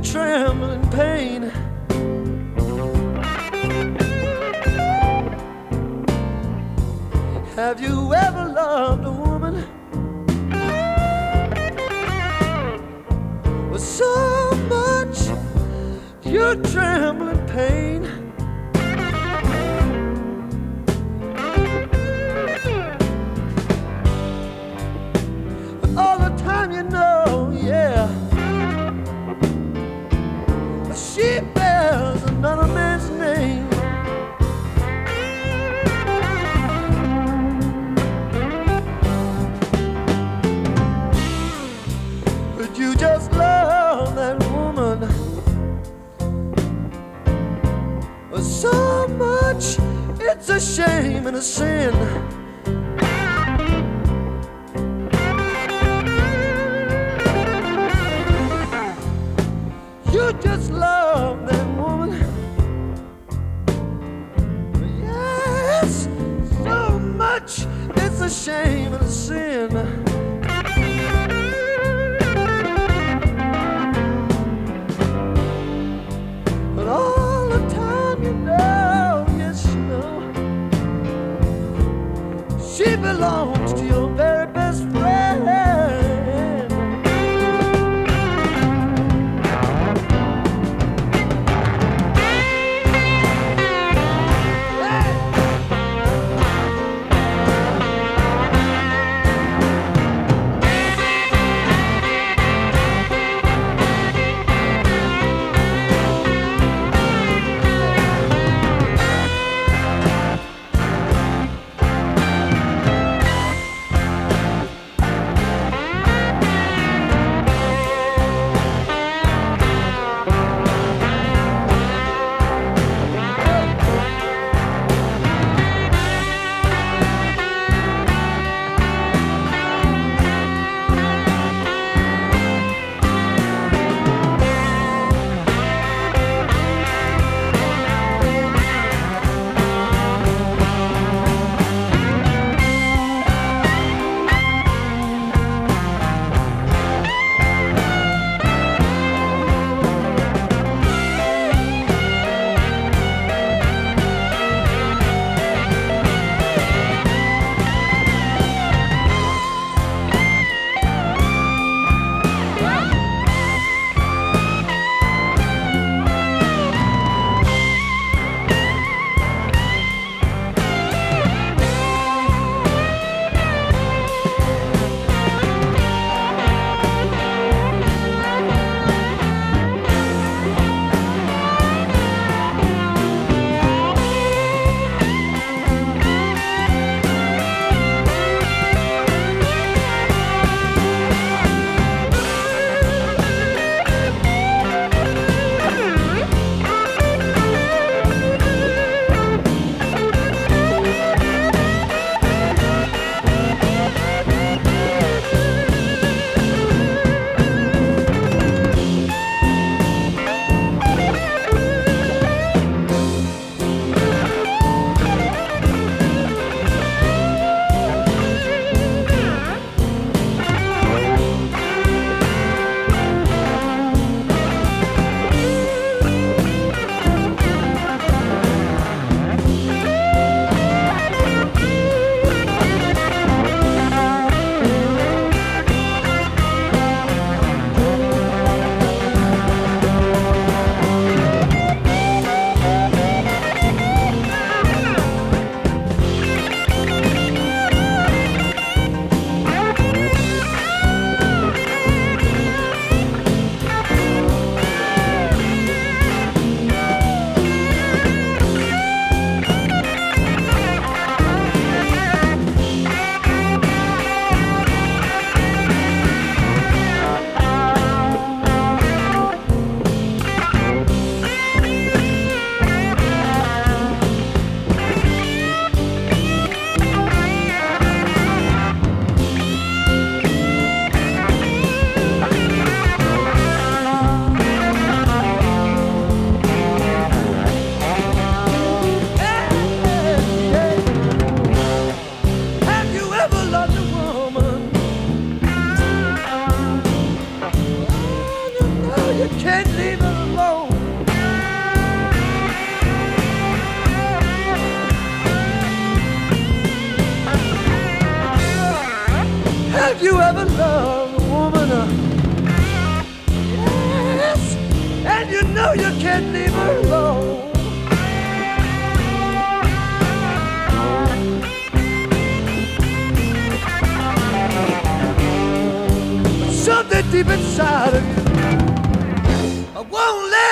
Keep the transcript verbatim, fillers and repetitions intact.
tremble in pain. Have you ever loved a woman with so much you tremble in pain? But all the time you know, yeah, she bears another man's name. But you just love that woman so much, it's a shame and a sin. You just love that woman, yes, so much, it's a shame and a sin. But all the time you know, yes you know, you can't leave it alone. Have you ever loved a woman? Uh, yes, and you know you can't leave her alone. But something deep inside of you I won't let